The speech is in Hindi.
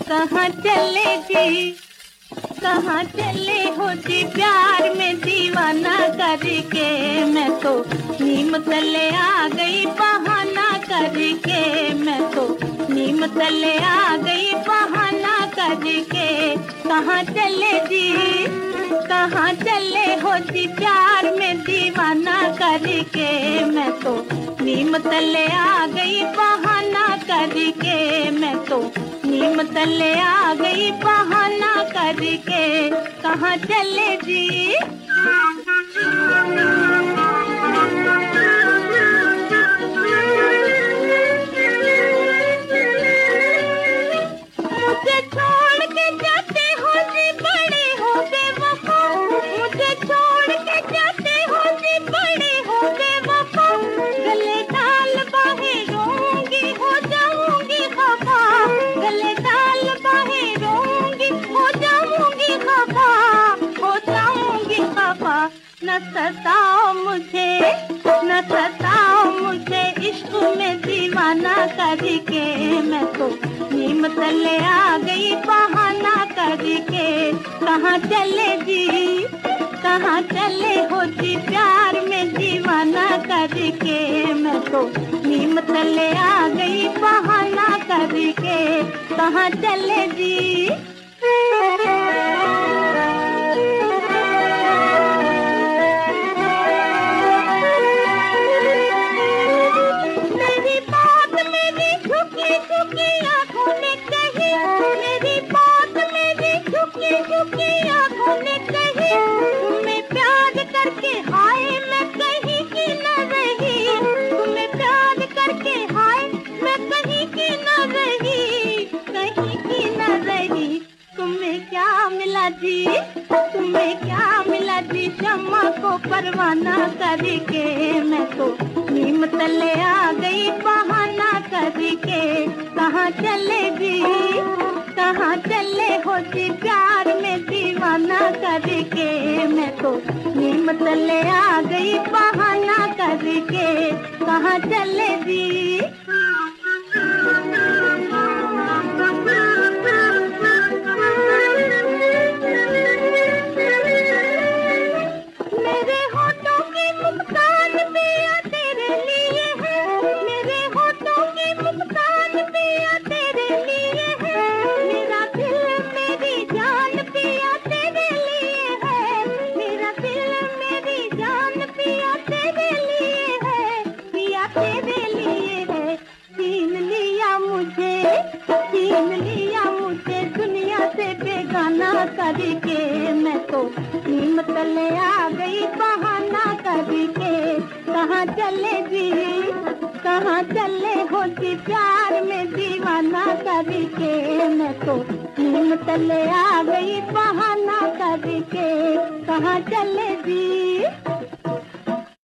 कहाँ चले जी, कहाँ चले हो जी प्यार में दीवाना करके। मैं तो नीम तले आ गई बहाना करके, मैं तो नीम तले आ गई बहाना करके। कहाँ चले जी, कहाँ चले हो जी प्यार में दीवाना करके। मैं तो नीम तले आ गई बहाना करके, मैं तो नीम तले आ गई बहाना करके। कहाँ चले जी, मुझे छोड़ के जाते हो जी बड़े हो बेवफा, मुझे छोड़ के जाते हो जी बड़े हो बेवफा। गले डाल बाहें रोऊंगी हो जाऊंगी खफा, गले डाल बाहें रोऊंगी हो जाऊंगी खफा, हो जाऊंगी खफा। न सताओ मुझे, न सताओ मुझे इश्क में दीवाना करके। मैं तो नीम तले आ गई बहाना करके। कहाँ चले जी, कहाँ चले हो जी प्यार में दीवाना करके। मैं तो नीम तले आ गई बहाना करके। कहाँ चले जी, मेरी बात मेरी झुकी झुकी आंखों ने कही, मेरी बात मेरी झुकी झुकी आंखों ने कही। तुम्हें प्यार करके हाय मैं कहीं की न रही, तुम्हें प्यार करके हाय मैं कहीं की न रही, कहीं की न रही। तुम्हें क्या मिला जी, तुम्हें क्या मिला जी शम्मा को परवाना करके। मैं तो नीम तले आ गई बहाना करके। कहाँ चले जी, कहाँ चले हो जी प्यार में दीवाना करके। मैं तो नीम तले आ गई बहाना करके। कहाँ चले जी, मेरे होठों की मुस्कान पिया तेरे लिए है, मेरे होठों की मुस्कान पिया तेरे लिए है। मेरा दिल मेरी जान पिया तेरे लिए है, मेरा दिल मेरी जान पिया तेरे लिए है, पिया तेरे लिए है। छीन लिया मुझे, छीन लिया मुझे दुनिया से बेगाना करके। मैं तो नीम तले आ गई बहाना करके। कहाँ चले जी, कहाँ चले हो जी प्यार में दीवाना करके। मैं तो नीम तले आ गई बहाना करके। कहाँ चले जी।